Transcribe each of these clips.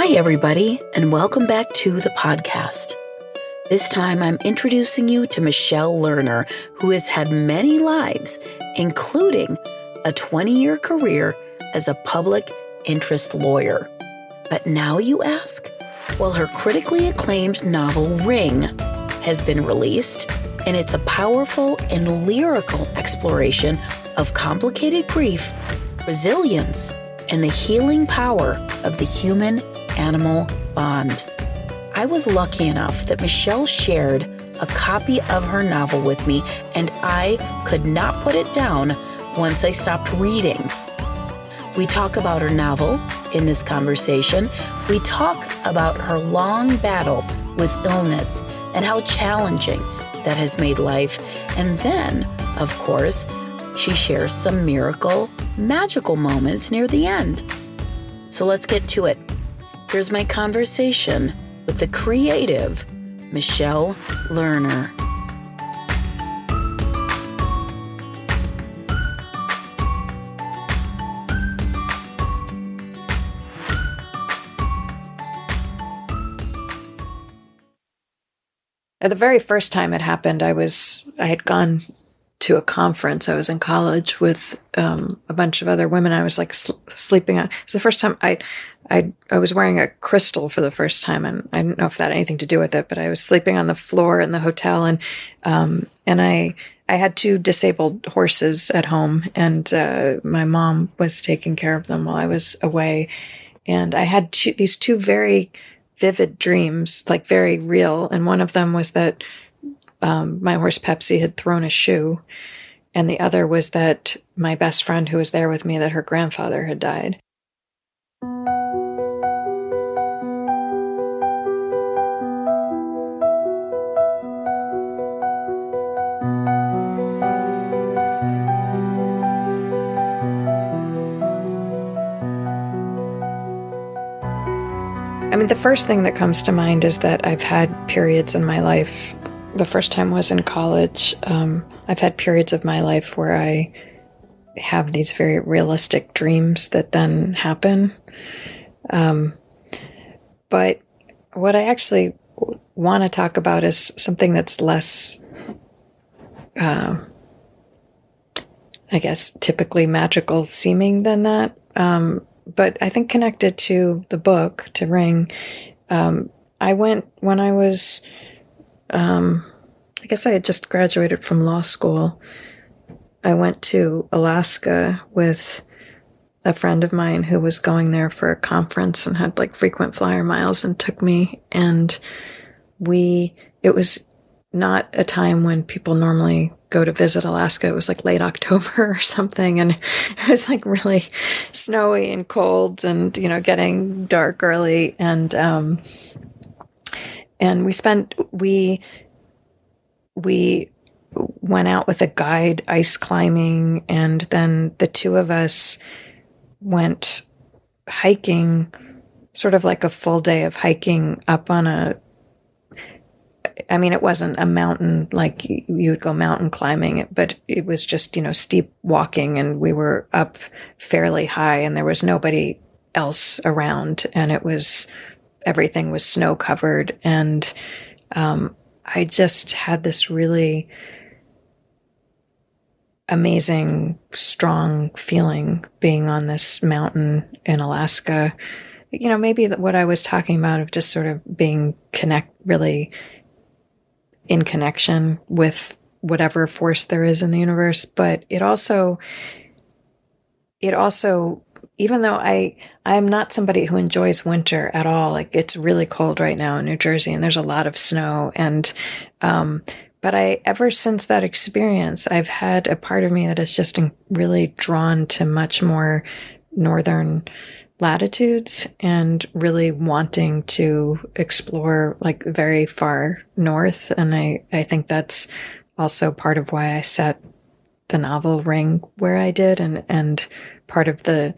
Hi, everybody, and welcome back to the podcast. This time I'm introducing you to Michelle Lerner, who has had many lives, including a 20-year career as a public interest lawyer. But now you ask? Well, her critically acclaimed novel Ring has been released, and it's a powerful and lyrical exploration of complicated grief, resilience, and the healing power of the human-animal bond. I was lucky enough that Michelle shared a copy of her novel with me, and I could not put it down once I stopped reading. We talk about her novel in this conversation. We talk about her long battle with illness and how challenging that has made life. And then, of course, she shares some magical moments near the end. So let's get to it. Here's my conversation with the creative Michelle Lerner. The very first time it happened, I had gone to a conference. I was in college with a bunch of other women. I was like sleeping on. It was the first time I was wearing a crystal for the first time, and I didn't know if that had anything to do with it. But I was sleeping on the floor in the hotel, and I had two disabled horses at home, and my mom was taking care of them while I was away, and I had these two very vivid dreams, like very real. And one of them was that my horse Pepsi had thrown a shoe. And the other was that my best friend who was there with me, that her grandfather had died. I mean, the first thing that comes to mind is that I've had periods in my life. The first time was in college. I've had periods of my life where I have these very realistic dreams that then happen. But what I actually want to talk about is something that's less, I guess, typically magical seeming than that. But I think connected to the book, to Ring, I went when I was, I guess I had just graduated from law school. I went to Alaska with a friend of mine who was going there for a conference and had like frequent flyer miles and took me. And it was not a time when people normally go to visit Alaska. It was like late October or something. And it was like really snowy and cold and, getting dark early. And we went out with a guide ice climbing. And then the two of us went hiking, sort of like a full day of hiking up on it wasn't a mountain like you would go mountain climbing, but it was just, steep walking, and we were up fairly high and there was nobody else around, and everything was snow covered. And I just had this really amazing, strong feeling being on this mountain in Alaska. Maybe what I was talking about of just sort of being really in connection with whatever force there is in the universe. But it also, even though I'm not somebody who enjoys winter at all, like it's really cold right now in New Jersey and there's a lot of snow. And, but ever since that experience, I've had a part of me that is just really drawn to much more northern latitudes and really wanting to explore like very far north. And I think that's also part of why I set the novel Ring where I did, and part of the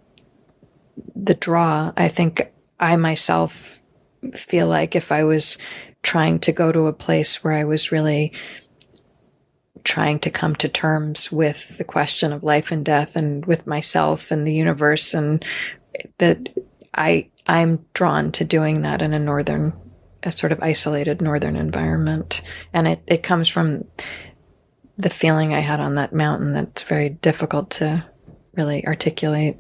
draw. I think I myself feel like if I was trying to go to a place where I was really trying to come to terms with the question of life and death and with myself and the universe, and that I I'm drawn to doing that in a sort of isolated northern environment. And it comes from the feeling I had on that mountain that's very difficult to really articulate.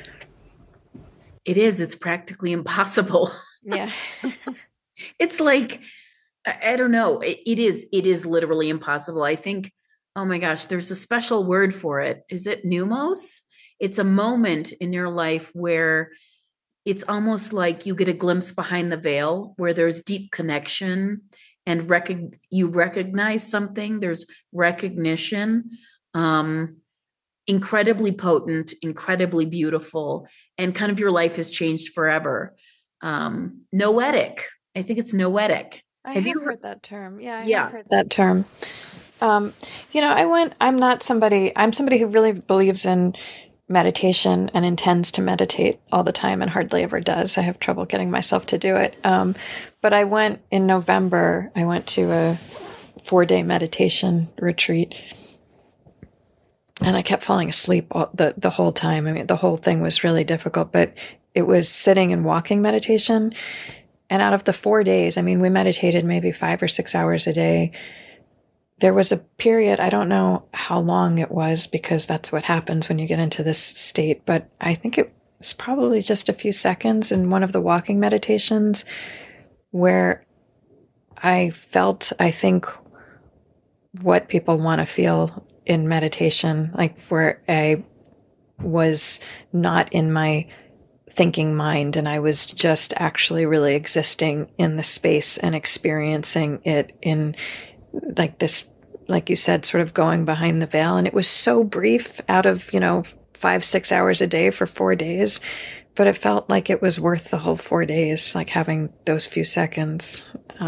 It is. It's practically impossible. Yeah. It's like, I don't know. It is literally impossible. I think, oh my gosh, there's a special word for it. Is it pneumos? It's a moment in your life where it's almost like you get a glimpse behind the veil, where there's deep connection and you recognize something. There's recognition, incredibly potent, incredibly beautiful, and kind of your life has changed forever. Noetic. I think it's noetic. Have you heard that term? Yeah, I Yeah. have heard that term. I'm somebody who really believes in meditation and intends to meditate all the time and hardly ever does. I have trouble getting myself to do it. But I went in November, I went to a 4-day meditation retreat and I kept falling asleep the whole time. I mean, the whole thing was really difficult, but it was sitting and walking meditation. And out of the 4 days, I mean, we meditated maybe 5 or 6 hours a day. There was a period, I don't know how long it was because that's what happens when you get into this state, but I think it was probably just a few seconds in one of the walking meditations where I felt, I think, what people want to feel in meditation, like where I was not in my thinking mind and I was just actually really existing in the space and experiencing it in like this, like you said, sort of going behind the veil. And it was so brief out of, 5-6 hours a day for 4 days, but it felt like it was worth the whole 4 days, like having those few seconds.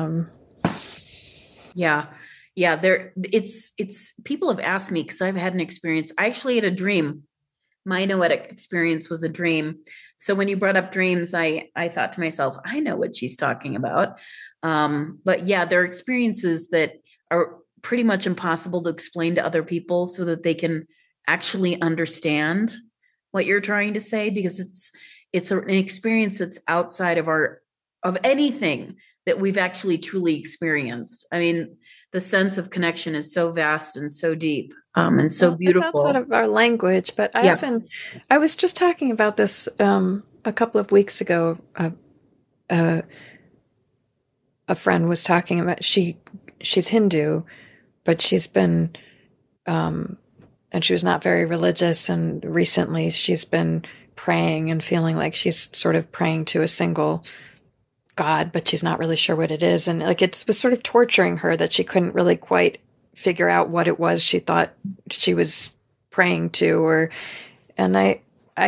Yeah. It's people have asked me because I've had an experience. I actually had a dream. My noetic experience was a dream. So when you brought up dreams, I thought to myself, I know what she's talking about. But yeah, there are experiences that are pretty much impossible to explain to other people so that they can actually understand what you're trying to say, because it's an experience that's outside of anything that we've actually truly experienced. I mean, the sense of connection is so vast and so deep, and so beautiful. It's outside of our language, but I was just talking about this a couple of weeks ago. A friend was talking about she's Hindu, but she's been and she was not very religious, and recently she's been praying and feeling like she's sort of praying to a single God, but she's not really sure what it is. And like it was sort of torturing her that she couldn't really quite figure out what it was she thought she was praying to. And I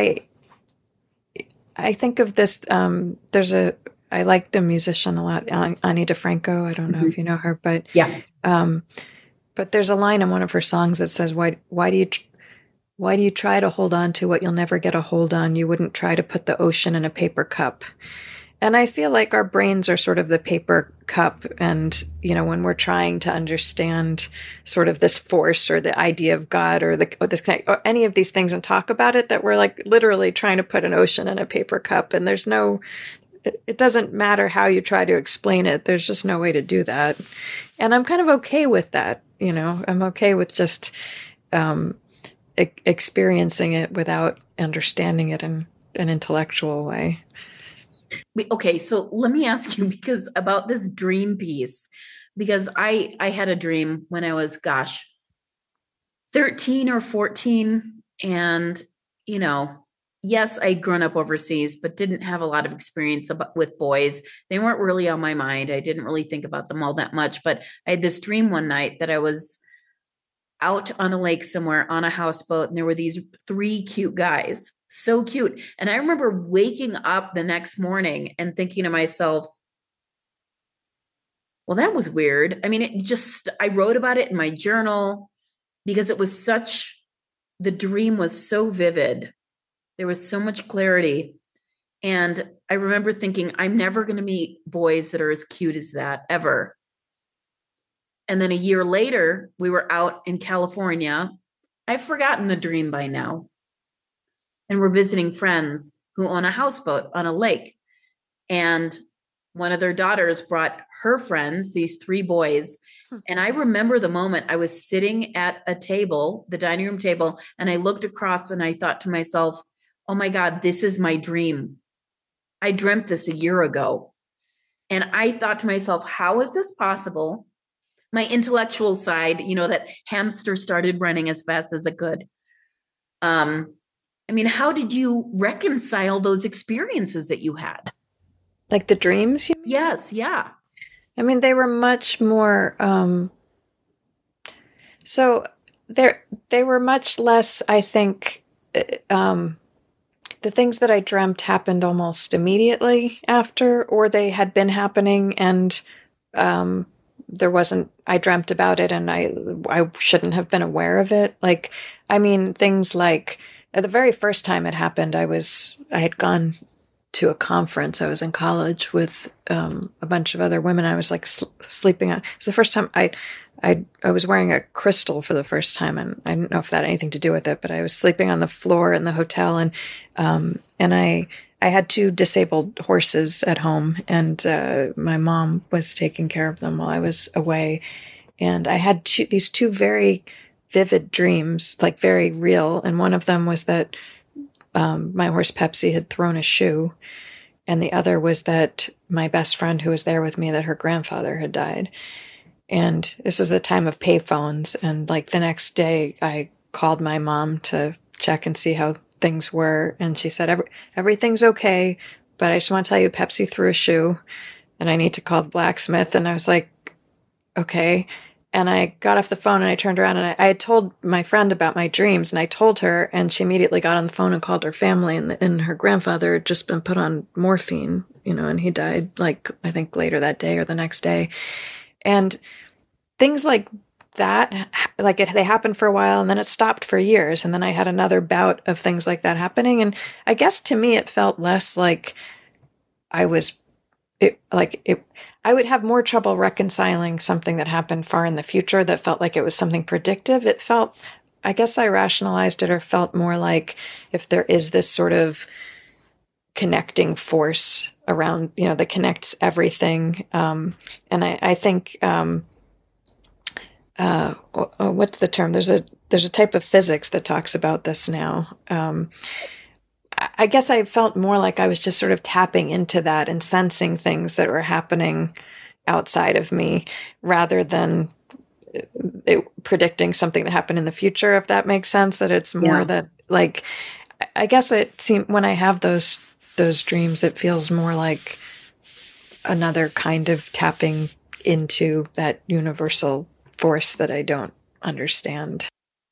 think of this, I like the musician a lot, Ani DeFranco. I don't know if you know her, but yeah. But there's a line in one of her songs that says, why do you try to hold on to what you'll never get a hold on? You wouldn't try to put the ocean in a paper cup. And I feel like our brains are sort of the paper cup. And, when we're trying to understand sort of this force or the idea of God or or any of these things and talk about it, that we're like literally trying to put an ocean in a paper cup. And it doesn't matter how you try to explain it. There's just no way to do that. And I'm kind of okay with that. I'm okay with just experiencing it without understanding it in an intellectual way. Okay, so let me ask you about this dream piece, because I had a dream when I was, 13 or 14. And, yes, I'd grown up overseas, but didn't have a lot of experience with boys. They weren't really on my mind. I didn't really think about them all that much. But I had this dream one night that I was out on a lake somewhere on a houseboat, and there were these 3 cute guys, so cute. And I remember waking up the next morning and thinking to myself, well, that was weird. I mean, I wrote about it in my journal because the dream was so vivid. There was so much clarity. And I remember thinking, I'm never going to meet boys that are as cute as that ever. And then a year later, we were out in California. I've forgotten the dream by now. And we're visiting friends who own a houseboat on a lake. And one of their daughters brought her friends, these 3 boys. And I remember the moment I was sitting at a table, the dining room table, and I looked across and I thought to myself, oh my God, this is my dream. I dreamt this a year ago. And I thought to myself, how is this possible? My intellectual side, that hamster started running as fast as it could. How did you reconcile those experiences that you had? Like the dreams, you mean? Yes, yeah. They were much more, so they were much less, I think, the things that I dreamt happened almost immediately after, or they had been happening and I dreamt about it and I shouldn't have been aware of it. Things like the very first time it happened, I had gone to a conference. I was in college with a bunch of other women. I was sleeping on. It was the first time I was wearing a crystal for the first time, and I didn't know if that had anything to do with it. But I was sleeping on the floor in the hotel, and I had 2 disabled horses at home, and my mom was taking care of them while I was away, and I had these 2 very vivid dreams, very real, and one of them was that my horse Pepsi had thrown a shoe, and the other was that my best friend who was there with me, that her grandfather had died. And this was a time of payphones, and the next day I called my mom to check and see how things were, and she said, everything's okay, but I just want to tell you Pepsi threw a shoe and I need to call the blacksmith. And I was like, okay. And I got off the phone and I turned around and I had told my friend about my dreams, and I told her, and she immediately got on the phone and called her family, and her grandfather had just been put on morphine, and he died I think later that day or the next day. And things like that, they happened for a while and then it stopped for years. And then I had another bout of things like that happening. And I guess to me, it felt less like I would have more trouble reconciling something that happened far in the future that felt like it was something predictive. It felt, I guess I rationalized it, or felt more like if there is this sort of connecting force around, that connects everything. And I think, what's the term? There's a type of physics that talks about this now. I guess I felt more like I was just sort of tapping into that and sensing things that were happening outside of me, rather than predicting something that happened in the future, if that makes sense. That it's more that, I guess it seemed, when I have those dreams, it feels more like another kind of tapping into that universal force that I don't understand.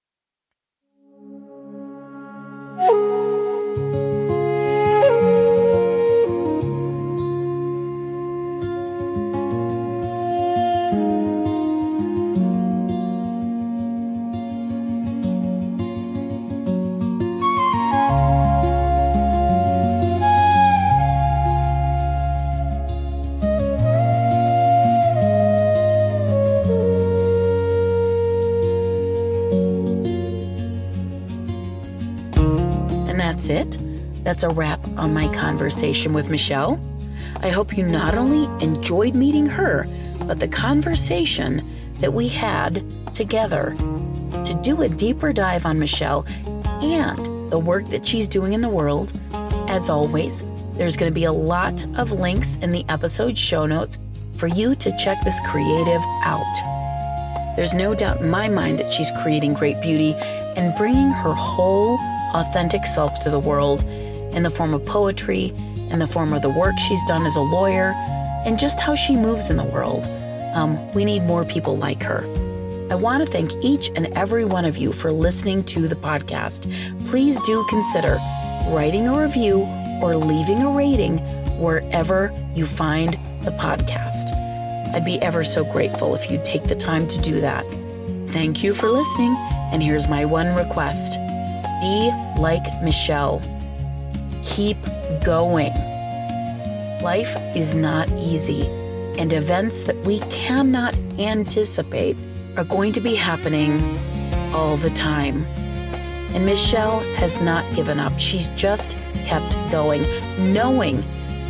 That's it. That's a wrap on my conversation with Michelle. I hope you not only enjoyed meeting her, but the conversation that we had together. To do a deeper dive on Michelle and the work that she's doing in the world, as always, there's going to be a lot of links in the episode show notes for you to check this creative out. There's no doubt in my mind that she's creating great beauty and bringing her whole authentic self to the world in the form of poetry, in the form of the work she's done as a lawyer, and just how she moves in the world. We need more people like her. I want to thank each and every one of you for listening to the podcast. Please do consider writing a review or leaving a rating wherever you find the podcast. I'd be ever so grateful if you'd take the time to do that. Thank you for listening, and here's my one request. Be like Michelle. Keep going. Life is not easy, and events that we cannot anticipate are going to be happening all the time. And Michelle has not given up. She's just kept going, knowing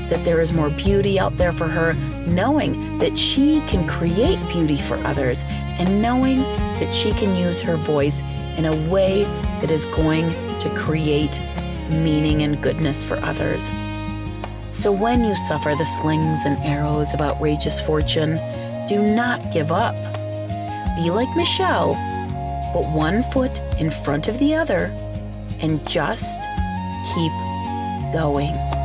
that there is more beauty out there for her, knowing that she can create beauty for others, and knowing that she can use her voice in a way that is going to create meaning and goodness for others. So when you suffer the slings and arrows of outrageous fortune, do not give up. Be like Michelle, put one foot in front of the other, and just keep going.